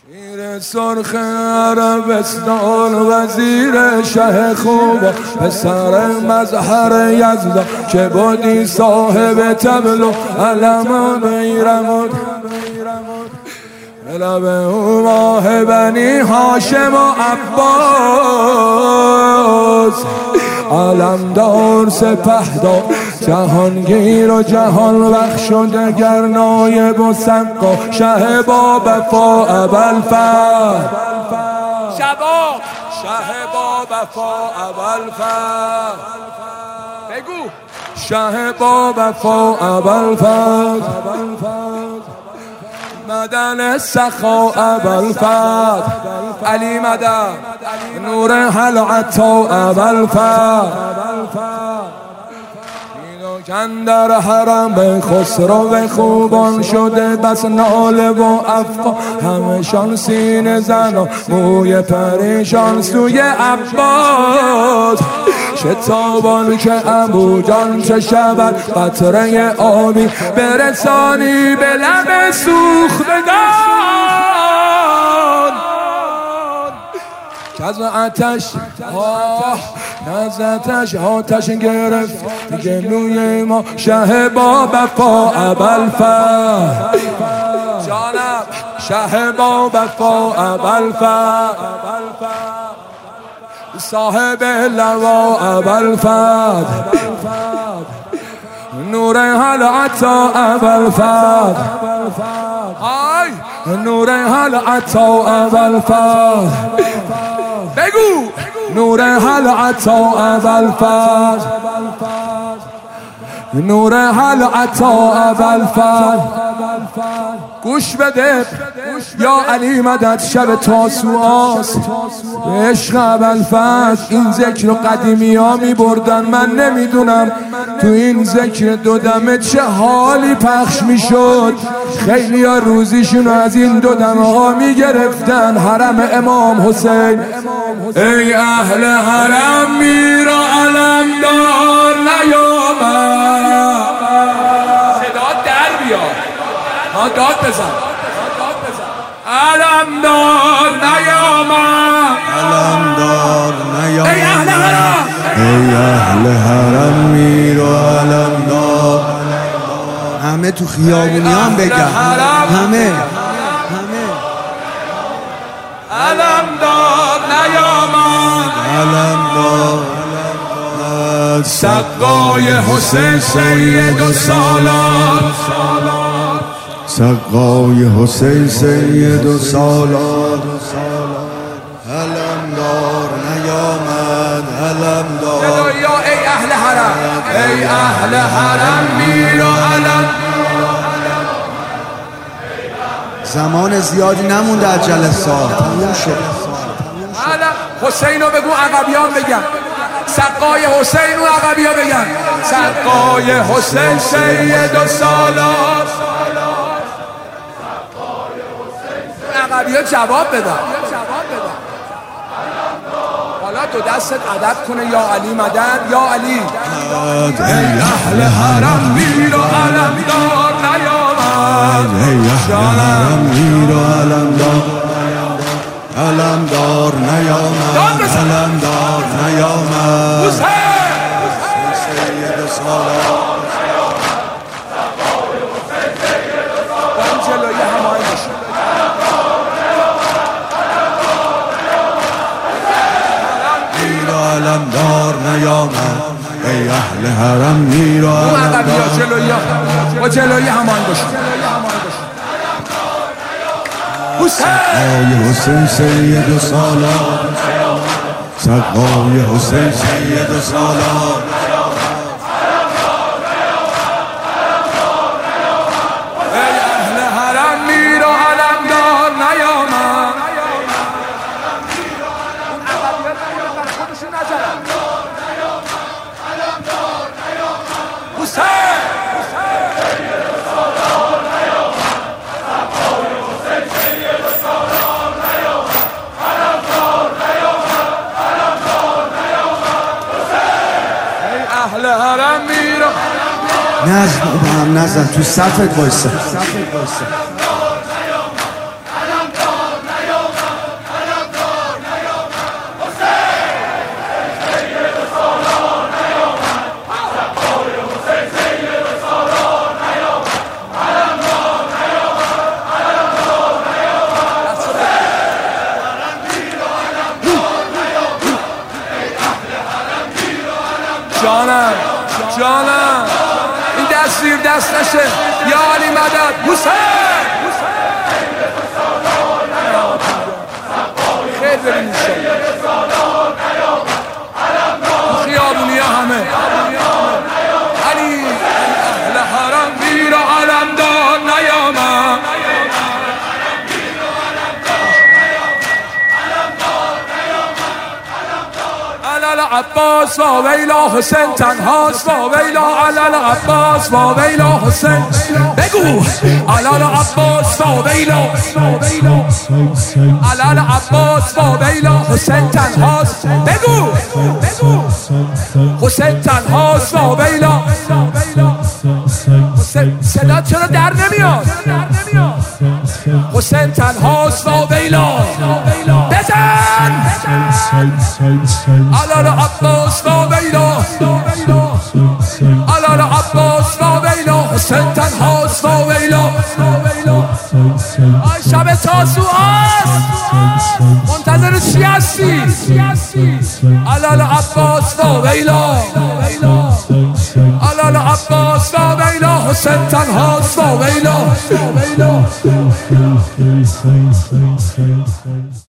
شیر سرخ عربستان وزیر شه خوب پسر مظهر یزد که بودی صاحب تبل و علم و بیرمود لب او ماه بنی هاشم و عباس علمدار سپهدار جهانگیر و جهان بخش و دگر نایب و سقا شه با وفا ابوالفضل شباب شه با وفا ابوالفضل بگو شه با وفا ابوالفضل مدن سخا ابوالفضل علی مدن نور هل عطا ابوالفضل کندر حرم به خسرو به خوبان شده بس ناله و افغان همشان سینه زن و موی پریشان سوی عباس شتابان که ابو جان چه شود قطره آبی برسانی به لب سوختگان که از آتش گرفت گلوی ما شه با وفا ابوالفضل جانم شه با وفا ابوالفضل صاحب لوا ابوالفضل نور هل عطا ابوالفضل نور هل عطا ابوالفضل بگو نور هل عطا ابوالفضل نور هل عطا ابوالفضل گوش بده یا علی مدد شب تاسوعاست عشق ابوالفضل این ذکر و قدیمی ها می بردن من نمیدونم تو این ذکر دو دمه چه حالی پخش می شد خیلی ها روزیشون از این دو دمه ها می گرفتن حرم امام حسین ای اهل حرم میرا علمدار نیامد صدا در بیار داد بزن علمدار نیامد علمدار نیامد ای اهل حرم ای اهل حرم میرو علمدار همه تو خیابونی هم بگم همه علمدار نیامد علمدار سقای حسین سید و سالار سقای حسین سید و سالار علمدار نیامد علمدار یا ای اهل حرم ای اهل حرم میرو علم زمان زیادی نمونده از جلسات تموم شد حسین رو بگو عقبیان بگن سقای حسین و عقبیان بگن سقای حسین سید و سالار عقبیان جواب بدن حالا دو دستت ادب کنه یا علی مدد یا علی ای اهل حرم میرو علمدار نیامد ای اهل حرم میرو علمدار علمدار نیامد علمدار نیامد سید سالار جلوی همایی باشید میرو علمدار نیامد ای اهل حرم میرو علمدار با جلوی همایی باشید سقای حسین سید و سالار سقای حسین سید و سالار ای اهل حرم میرو علمدار نیامد اهل حرم میرو نزد با هم نزد تو صفت وایسه جانم جانم این دست زیر دست نشه یا علی مدد حسین خیلی بریم خیابونی همه علی اهل حرم بیر و علمدار نیامد عباس و ویلا حسین تنهاست و ویلا علل عباس و ویلا حسین بگو علل عباس و ویلا علل عباس و ویلا حسین تنهاست بگو حسین تنهاست و ویلا صدا چرا در نمیاد حسین تنهاست و ویلا بزن علل عباس و ویلا علل عباس و ویلا حسین تنهاست و ویلا آی شب تاسوعاست منتظر چی هستی علل عباس و ویلا علل عباس و ویلا حسین تنهاست و ویلا